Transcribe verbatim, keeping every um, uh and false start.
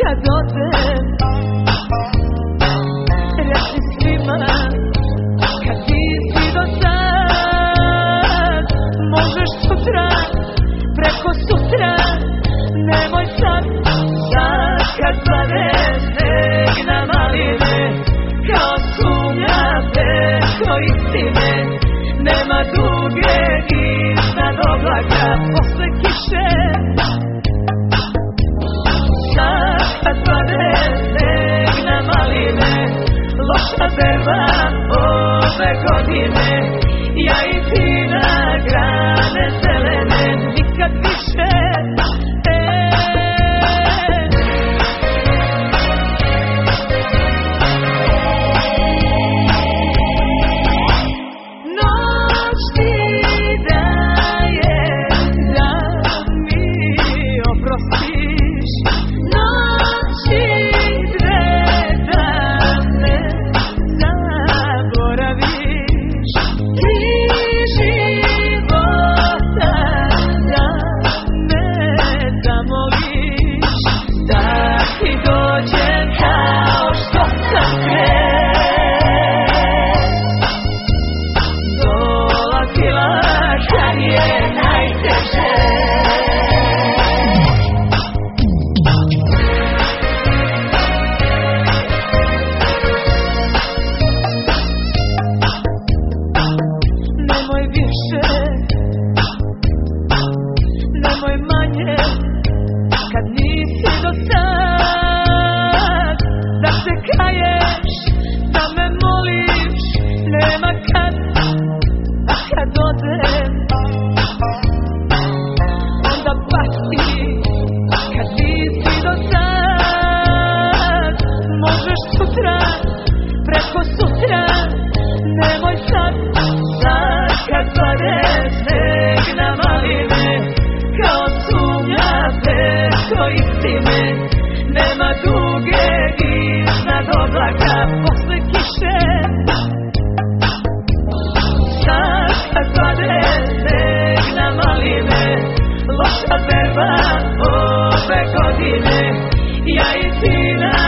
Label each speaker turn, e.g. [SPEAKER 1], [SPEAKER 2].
[SPEAKER 1] kad odem, reci svima kad nisi do sad. Možeš sutra, preko sutra, nemoj sad. Sad kad pade sneg na maline, kao sumnja preko istine, nema duge iznad oblaka posle kiše. Sad kad pade sneg na maline, loša berba ove godine, ja i ti na grane zelene, nikad više. Loša berba ove godine, ja i ti na